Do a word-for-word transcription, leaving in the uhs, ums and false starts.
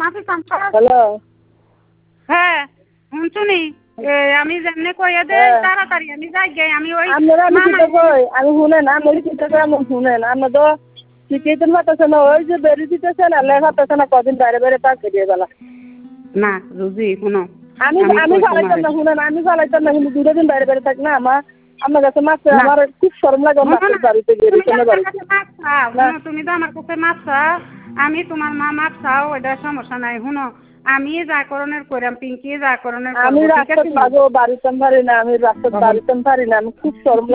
মাফি চামচা হ্যালো হ্যাঁ শুনছুনি আমি যেমনে কইয়া দে তাড়াতাড়ি আমি যাই গে আমি ওই আপনারা আমি কিতা কই আমি শুনেন আমি কিতা কই আমি শুনেন আমরা তো শিখিয়ে দিন পাঠাচ্ছে না ওই যে বেরিয়ে দিতেছে না লেখা পাচ্ছে না কদিন বাইরে বাইরে পাক দিয়ে বেলা না রুজি শুনো আমি আমি চালাইতাম না শুনেন আমি চালাইতাম না কিন্তু দুটো দিন বাইরে বাইরে থাক না আমার আমার কাছে মাছ আমার খুব শরম লাগে মাছের বাড়িতে বেরিয়ে বাড়িতে তুমি তো আমার কাছে মাছ চাও আমি তোমার মা মাছ চাও ওইটা সমস্যা নাই শুনো আমি যা করণের কইরাম পিঙ্কি যা করণের আমি রাস্তা পাবো বাড়িতে পারি না আমি রাস্তা বাড়িতে পারি না আমি খুব শরম